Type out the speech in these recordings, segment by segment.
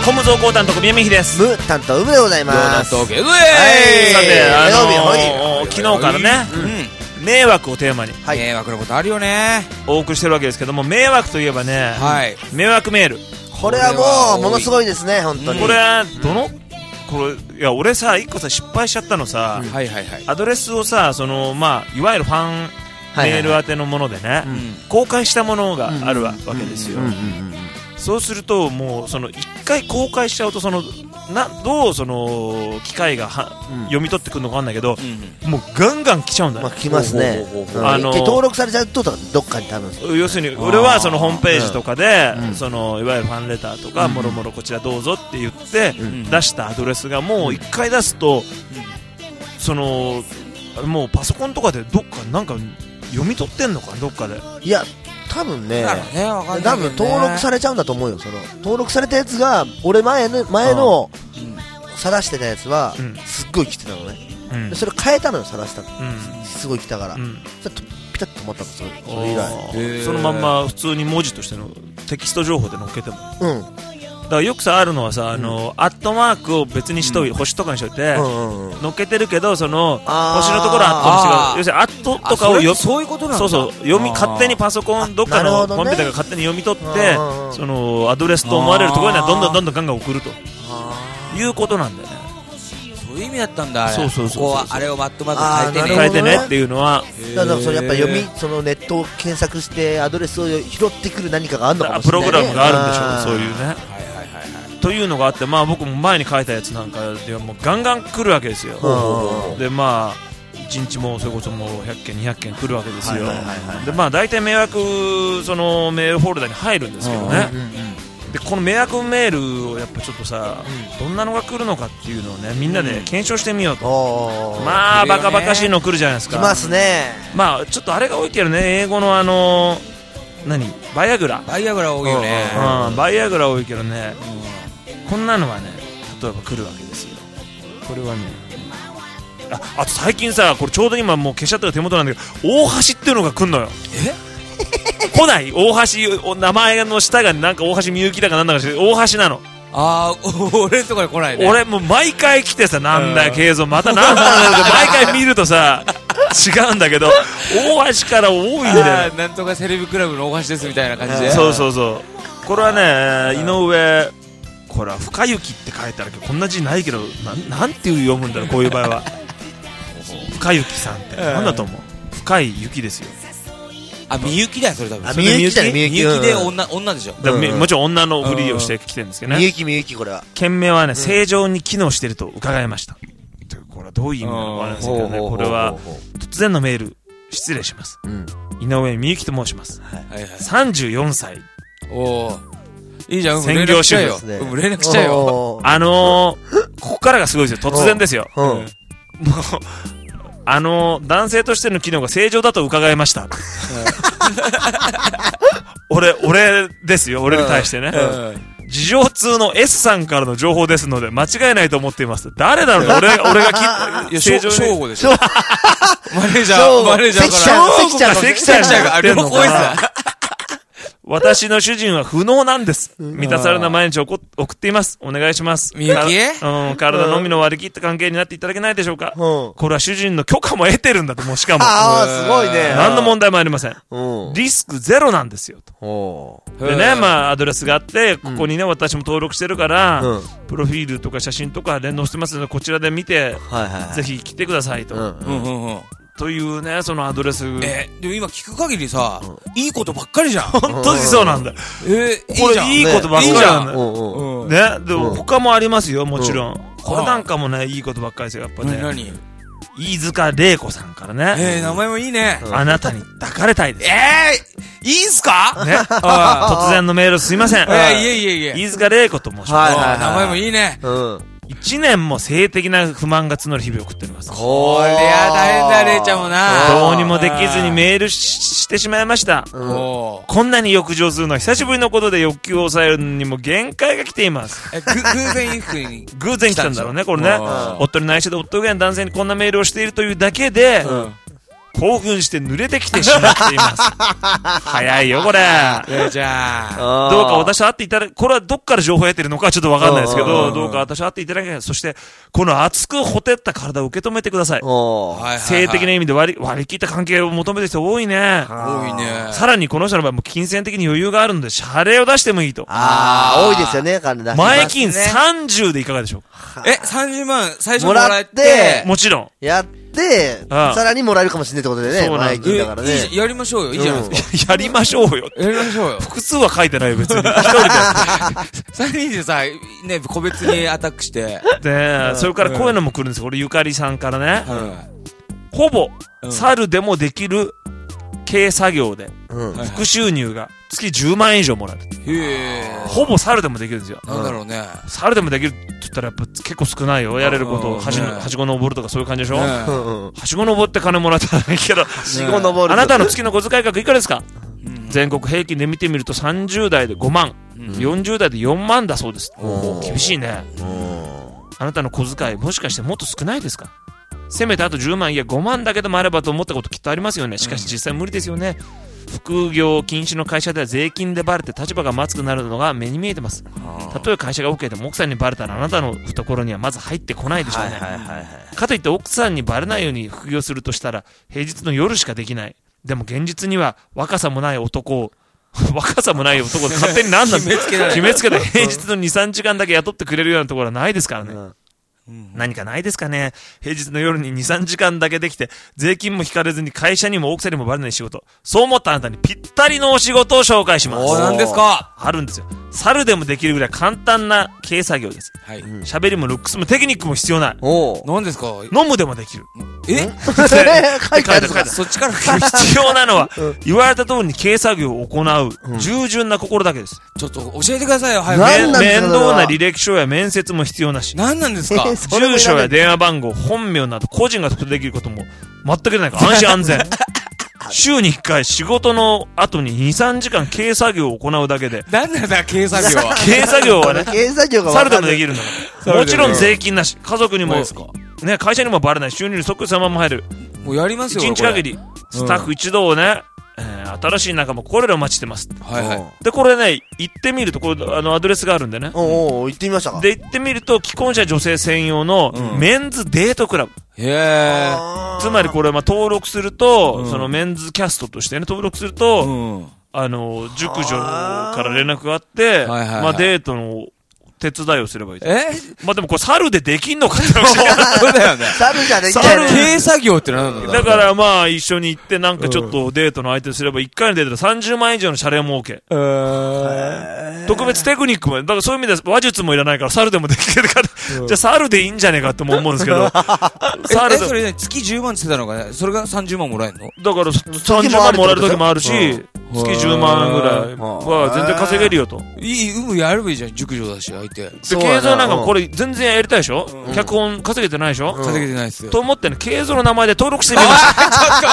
コム増高担当宮見です。 ム担当ウブでございます。 さて、昨日からね、迷惑をテーマに、 迷惑のことあるよね。 お送りしてるわけですけども、迷惑といえばね、迷惑メール。 これはもうものすごいですね、本当に。 これいや俺さ、一個さ失敗しちゃったのさ、アドレスをさ、いわゆるファンメール宛てのものでね、公開したものがあるわけですよ。そうするともう一回公開しちゃうとどう機械が読み取ってくるのかわかんないけど、もうガンガン来ちゃうんだよ。 来ますね。登録されちゃうとどっかに多分。 要するに俺はホームページとかでいわゆるファンレターとかもろもろこちらどうぞって言って出したアドレスがもう一回出すともうパソコンとかでどっかなんか読み取ってんのかどっかで。いや多分ね、多分登録されちゃうんだと思うよ。登録されたやつが俺前の晒してたやつはすっごい来てたのね。それ変えたのよ、晒したの。すごい来たから。それピタッと止まったの、それ以来。 そのまんま普通に文字としてのテキスト情報で載っけても。だからよくさあるのはさ、アットマークを別にしといて、星とかにしといて載っけてるけど、星のところはアットにして、要するにアットとかをそういうことなんだ。 勝手にパソコンどっかのコンピューターが勝手に読み取ってアドレスと思われるところにはどんどんガンガン送るということなんだよね。 そういう意味だったんだ。 そうここはあれをマットマーク変えてねっていうのは、 だからやっぱネットを検索してアドレスを拾ってくる何かがあるのかもしれないね。 プログラムがあるんでしょう、そういうね。というのがあって、僕も前に書いたやつなんかではもうガンガン来るわけですよ。で1日もそれこそもう100件200件来るわけですよ。で大体迷惑メールフォルダに入るんですけどね。でこの迷惑メールをやっぱちょっとさ、どんなのが来るのかっていうのをね、みんなで検証してみようと。バカバカしいの来るじゃないですか。 来ますね。 ちょっとあれが多いけどね、英語のバイアグラ多いよね。 バイアグラ多いけどね、こんなのはね、例えば来るわけですよ。これはね、あと最近さ、これちょうど今もう消しちゃったら手元なんだけど、大橋っていうのが来んのよ。来ない？大橋、名前の下がなんか大橋みゆきだかなんだかして大橋なの。 俺のところに来ないね。 俺もう毎回来てさ、なんだよ慶三またなんだよ毎回見るとさ違うんだけど、大橋から多いんだよ。 なんとかセレブクラブの大橋ですみたいな感じで。 そうこれはね、井上、これは深雪って書いてあるけど、こんな字ないけど、なんて読むんだろう、こういう場合は。深雪さんってなんだと思う？深い雪ですよ。 みゆきだよ、それ多分。 みゆきだよ、 みゆきで女でしょ。 もちろん女のふりをしてきてるんですけどね。 みゆき、これは件名はね、正常に機能していると伺いました。これはどういう意味なのかあるんですけどね、これは突然のメール失礼します。井上みゆきと申します。34歳。いいじゃん、専業主婦。 連絡しちゃうよ。 ここからがすごいですよ。突然ですよ。もう男性としての機能が正常だと伺いました。俺ですよ、俺に対してね。事情通の S さんからの情報ですので間違いないと思っています。誰だろうね、俺が正常に。正午でしょ。マネージャー関ちゃんが両方です。 私の主人は不能なんです。満たされな毎日を送っています。お願いします。 みゆき？ 体のみの割り切った関係になっていただけないでしょうか。これは主人の許可も得てるんだと、もうしかも。 すごいね。 何の問題もありません。リスクゼロなんですよと。でね、アドレスがあって、ここにね、私も登録してるから、プロフィールとか写真とか連動してますので、こちらで見て、ぜひ来てくださいと。というね、そのアドレス。 でも今聞く限りさ、いいことばっかりじゃん。 本当にそうなんだ。これいいことばっかりなんだ。ね、でも他もありますよ、もちろん。これなんかもね、いいことばっかりですよ、やっぱね。 何？ 飯塚玲子さんからね。 名前もいいね。 あなたに抱かれたいです。 いいんすか？ ね。突然のメールすいません。 いえ。 飯塚玲子と申します。 名前もいいね。 1年も性的な不満が募る日々を送っております。 こりゃ大変だ、れいちゃんもな。 どうにもできずにメールしてしまいました。こんなに欲情するのは久しぶりのことで、欲求を抑えるにも限界が来ています。偶然来たんだろうね、これね。夫に内緒で夫が男性にこんなメールをしているというだけで、 興奮して濡れてきてしまっています。早いよ、これ。 じゃあ。 どうか私と会っていただこれはどっから情報を得てるのかちょっとわかんないですけど、どうか私と会っていただけ、そして、この熱くほてった体を受け止めてください。性的な意味で割り切った関係を求めてる人多いね。 多いね。 さらにこの人の場合も金銭的に余裕があるので、謝礼を出してもいいと。 多いですよね、 前金30でいかがでしょうか。 30万最初もらって、 もちろん。 やって、さらにもらえるかもしれないってことでね。前金だからね。 やりましょうよ。いいじゃないですか。やりましょうよ。 やりましょうよ。 複数は書いてないよ、別に。一人で。 3人でさ、ね、個別にアタックして。 で、それからこういうのも来るんですよ。俺、ゆかりさんからね。ほぼ、猿でもできる軽作業で、副収入が月10万円以上もらえる。ほぼ猿でもできるんですよ。 なんだろうね。 猿でもできるって言ったらやっぱ結構少ないよ。やれること。はしご登るとかそういう感じでしょ。はしご登って金もらったらいいけど。はしご登る。 あなたの月の小遣い額いくらですか？全国平均で見てみると30代で5万、40代で4万だそうです。厳しいね。あなたの小遣いもしかしてもっと少ないですか？せめてあと10万いや5万だけでもあればと思ったこときっとありますよね。しかし実際無理ですよね。副業禁止の会社では税金でバレて立場がまずくなるのが目に見えてます。たとえ会社が OK でも奥さんにバレたらあなたの懐にはまず入ってこないでしょうね。かといって奥さんにバレないように副業するとしたら平日の夜しかできない。でも現実には若さもない男を勝手に何なんだ決めつけて平日の 2,3 時間だけ雇ってくれるようなところはないですからね。何かないですかね。平日の夜に 2,3 時間だけできて税金も引かれずに会社にも奥さんにもバレない仕事、そう思ったあなたにぴったりのお仕事を紹介します。 何ですか？ あるんですよ。猿でもできるぐらい簡単な軽作業です。喋りもルックスもテクニックも必要ない。 何ですか？ 飲むでもできる。 書いてある。 そっちから必要なのは言われた通りに軽作業を行う従順な心だけです。 ちょっと教えてくださいよ。 面倒な履歴書や面接も必要なし。 何なんですか？ 住所や電話番号、本名など個人が特定できることも全くないから安心安全。週に1回仕事の後に 2,3 時間軽作業を行うだけで。 何なんだ軽作業は。 軽作業はね。 軽作業が猿でもできるんだから。もちろん税金なし。家族にも、ね、会社にもバレない。収入にそっくりそのまま入る。 もうやりますよ。 1日限り、スタッフ一同をね、新しい仲間、これらお待ちしてます。で、これね、行ってみると、これ、アドレスがあるんでね。 行ってみましたか。 で、行ってみると、既婚者女性専用のメンズデートクラブ。つまりこれ、登録すると、そのメンズキャストとしてね、登録すると、熟女から連絡があって、デートの、手伝いをすればいい。でもこれ猿でできんのかって話そうだよね。 猿じゃできない。 軽作業って何なんだ。 だから一緒に行ってなんかちょっとデートの相手すれば1回のデートで30万以上の謝礼も OK。特別テクニックも、だからそういう意味で話術もいらないから猿でもできるから、じゃあ猿でいいんじゃねえかっても思うんですけど。 猿で。それね、月10万って言ってたのかね、それが30万もらえるの？ だから30万もらえる時もあるし、月10万円ぐらいは全然稼げるよと。 やればいいじゃん、熟女だし、相手。 で、慶三なんかこれ全然やりたいでしょ？脚本稼げてないでしょ？ 稼げてないっすよ。 と思ってね、慶三の名前で登録してみました。 ちょっと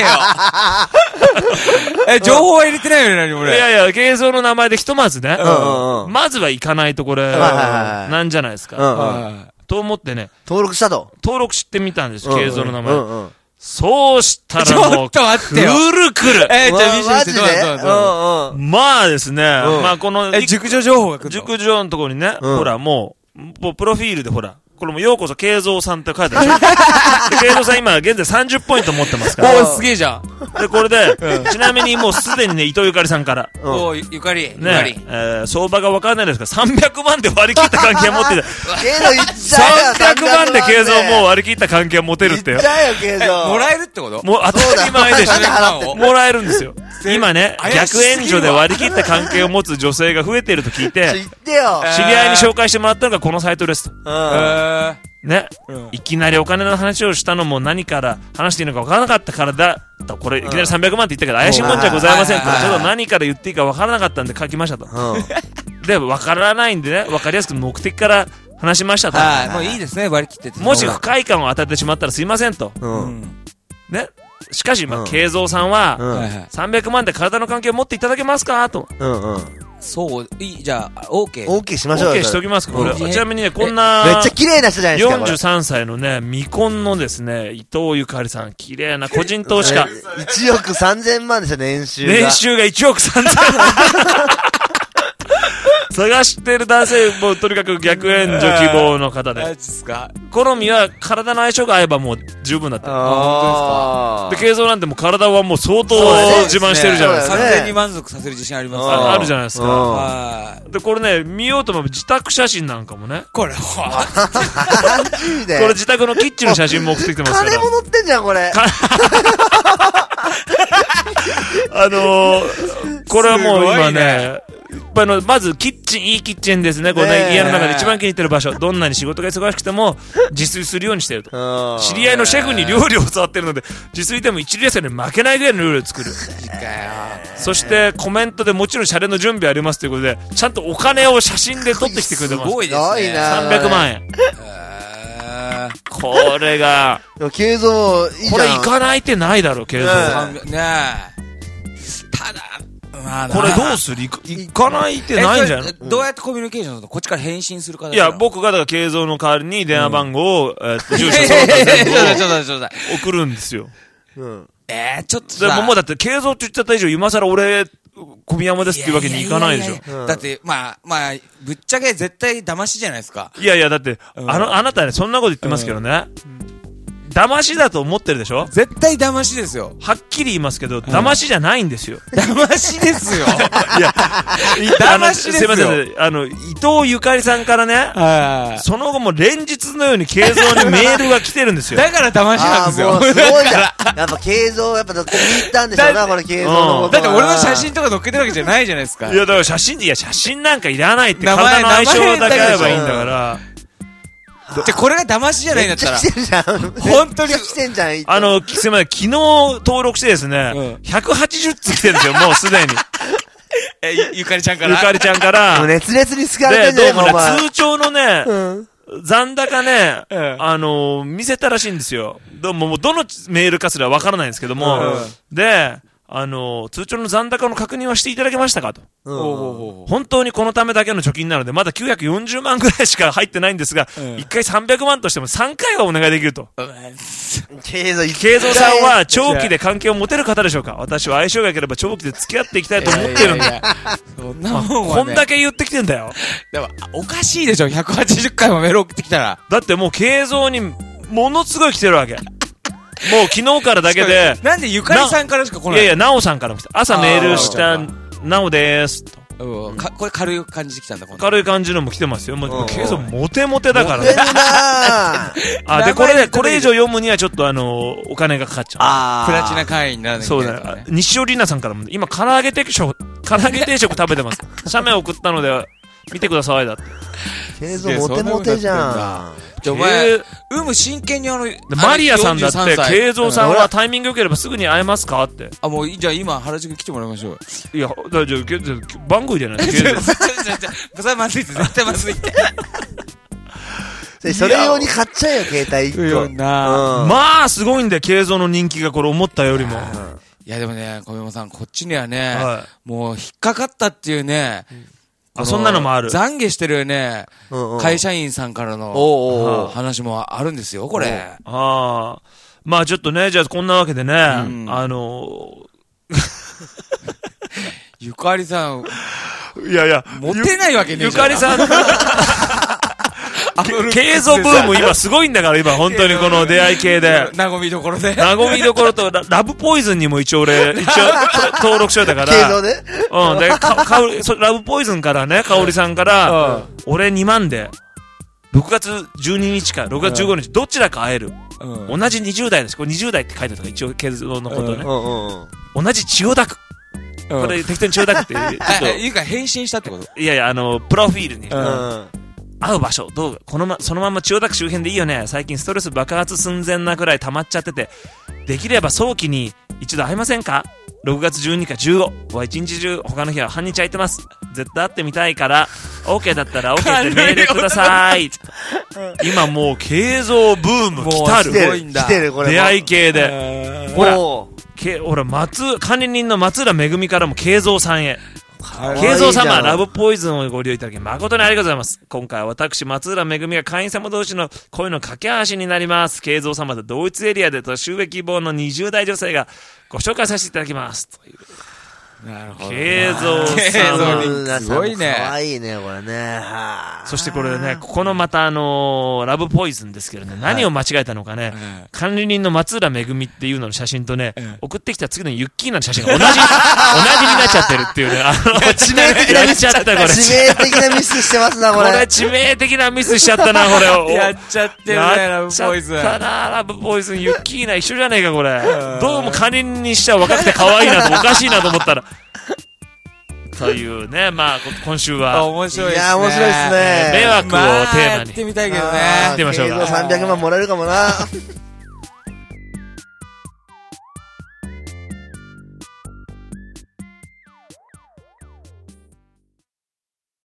待ってよ。情報は入れてないよね、何俺。 いやいや、慶三の名前でひとまずね、まずは行かないとこれ、なんじゃないですか。と思ってね、 登録したと。 登録してみたんです、慶三の名前。そうしたらもう、くるくる。 じゃあ見せて、どうまあですね、この、 熟女情報が来る。 熟女のところにね、ほら、もう、プロフィールでほら、これもようこそ慶三さんって書いてあるでしょ。慶三さん今現在30ポイント持ってますから。 すげえじゃん。 で、これで、ちなみにもうすでにね、伊藤ゆかりさんから。 ゆかり。 ね、相場がわかんないですから、300万で割り切った関係を持ってる。300万で慶三もう割り切った関係を持てるってよ。 もらえるってこと？ もう当たり前でしょ。もらえるんですよ。今ね、逆援助で割り切った関係を持つ女性が増えていると聞いて、知り合いに紹介してもらったのがこのサイトですと。ね、いきなりお金の話をしたのも何から話していいのか分からなかったからだと、これいきなり300万って言ったけど怪しいもんじゃございませんと、ちょっと何から言っていいか分からなかったんで書きましたと。で、分からないんでね、分かりやすく目的から話しましたと。 もういいですね、割り切ってて。 もし不快感を与えてしまったらすいませんと。ね。しかし、慶三さんは、300万で体の関係を持っていただけますかと。 そう、じゃあ、OK。 OK しましょうよ。 OK しときますか、これ。ちなみにね、こんめっな、 ちゃ綺麗な人じゃないですか。 43歳のね、未婚のですね、伊藤ゆかりさん、綺麗な個人投資家。 1億3000万ですよ、年収が。 年収が1億3000万。探してる男性、もうとにかく逆援助希望の方で。好みは体の相性が合えばもう十分だった。 本当ですか。で、慶三なんてもう体はもう相当自慢してるじゃないですか。 完全に満足させる自信あります。 あるじゃないですか。で、これね、見ようと思えば自宅写真なんかもね。 これ、 マジでこれ自宅のキッチンの写真も送ってきてますから。 金も載ってんじゃん、これ。 これはもう今ね、まずキッチン、いいキッチンですね。これ家の中で一番気に入ってる場所。どんなに仕事が忙しくても自炊するようにしてると。知り合いのシェフに料理を教わってるので、自炊でも一流者に負けないぐらいの料理を作る。そしてコメントでもちろんシャレの準備ありますということで、ちゃんとお金を写真で撮ってきてくれてます。 すごいですね。 300万円。これが、 慶三、いいじゃん。 これ行かないってないだろ、慶三。 ねえ。ただ、 これどうする行かないってないんじゃないの？ どうやってコミュニケーションするの？こっちから返信するから。 いや、僕がだから慶三の代わりに電話番号を、住所その他全部を送るんですよ。 ちょっとでももうだって慶三って言っちゃった以上、今更俺、小宮山ですっていうわけにいかないでしょ。 だって、まあ、ぶっちゃけ絶対騙しじゃないですか。 いやいや、だって、あなたね、そんなこと言ってますけどね。騙しだと思ってるでしょ？ 絶対騙しですよ。 はっきり言いますけど、騙しじゃないんですよ。 騙しですよ。 いや、 騙しですよ。 すいません、伊藤ゆかりさんからね、その後も連日のように慶三にメールが来てるんですよ。 だから騙しなんですよ。 すごいじゃん。やっぱ慶三、やっぱ気に入ったんでしょうな、これ慶三のこと。 だって俺の写真とか載っけてるわけじゃないじゃないですか。 いや、だから写真なんかいらないって、体の相性だけあればいいんだから。 これが騙しじゃないんだったら。 めっちゃ来てんじゃん。 本当に。 来てんじゃん。 すいません、昨日登録してですね、180通来てるんですよ、もうすでに。 ゆかりちゃんから。 ゆかりちゃんから。 熱烈に好かれてんじゃん、 どうもね、通帳のね、残高ね、見せたらしいんですよ。どのメールかすらわからないんですけども、で、通帳の残高の確認はしていただけましたかと。本当にこのためだけの貯金なので、まだ940万ぐらいしか入ってないんですが、1回300万としても3回はお願いできると。慶三さんは長期で関係を持てる方でしょうか？私は相性が良ければ長期で付き合っていきたいと思ってるんだ。こんだけ言ってきてんだよ。 でも、おかしいでしょ、180回もメール送ってきたら。 だってもう慶三にものすごい来てるわけ。もう昨日からだけで。 なんでゆかりさんからしか来ない？ いやいや、なおさんからも来た。朝メールしたなおでーすと。 これ軽い感じで来たんだ、 軽い感じのも来てますよ。もう、ケイソンモテモテだからね。で、これ以上読むにはちょっとお金がかかっちゃう。 プラチナ会員にならないといけない。 そうだよ。西尾里奈さんからも、今、唐揚げ定食食べてます。写メ送ったので、見てください、だって。 ケイソンモテモテじゃん。 お前、真剣にマリアさんだって、慶三さんはタイミング良ければすぐに会えますかって。 もう、じゃあ今、原宿来てもらいましょう。 いや、大丈夫、番号入れない。 それまずいって、絶対まずいって。 それ用に買っちゃえよ、携帯1個。 まあ、すごいんだよ、慶三の人気がこれ思ったよりも。 いや、でもね、小山さん、こっちにはね、もう、引っかかったっていうね、 そんなのもある。 懺悔してるね、会社員さんからの話もあるんですよ、これ。 まあちょっとね、じゃあこんなわけでね、 ゆかりさん、 いやいや、 モテないわけねえじゃん。ゆかりさん、慶三ブーム今すごいんだから、今本当にこの出会い系で。 なごみどころで。 なごみどころとラブポイズンにも一応登録しといたから。 慶三ね。 で、ラブポイズンからね、かおりさんから、俺2万で、6月12日か6月15日、どちらか会える。同じ20代です。これ20代って書いてあったから、一応慶三のことね。同じ千代田区。これ適当に千代田区って、ちょっと。 いうか返信したってこと？ いやいや、プロフィールに。会う場所、そのまま千代田区周辺でいいよね。最近ストレス爆発寸前なくらい溜まっちゃってて、できれば早期に一度会えませんか？ 6 月12か15は一日中、他の日は半日空いてます。絶対会ってみたいから、OK だったら OK ってメールください。今もう、慶三ブーム来たる。 来てる、これ。 出会い系で。ほら、管理人の松浦めぐみからも慶三さんへ。 慶三様、ラブポイズンをご利用いただき誠にありがとうございます。今回は私、松浦めぐみが会員様同士の恋の架け橋になります。慶三様と同一エリアで年上希望の20代女性がご紹介させていただきます。という。 なるほど。 慶三様。 すごいね。 かわいいね、これね。 そしてこれね、ここのまたラブポイズンですけどね、何を間違えたのかね、管理人の松浦めぐみっていうのの写真とね、送ってきた次のユッキーナの写真が同じになっちゃってるっていうね、 致命的なミスしちゃった、これ。致命的なミスしてますな、これ。 これ致命的なミスしちゃったな、これを。 やっちゃってるね、ラブポイズン。 やっちゃったな、ラブポイズン、ユッキーナ一緒じゃねえか、これ。どうも管理人にしちゃ若くて可愛いなと、おかしいなと思ったら。というね、まあ、今週は。 面白いですね。 いや、面白いですね。 迷惑をテーマに。 やってみたいけどね。 やってみましょうか。 300万もらえるかもな。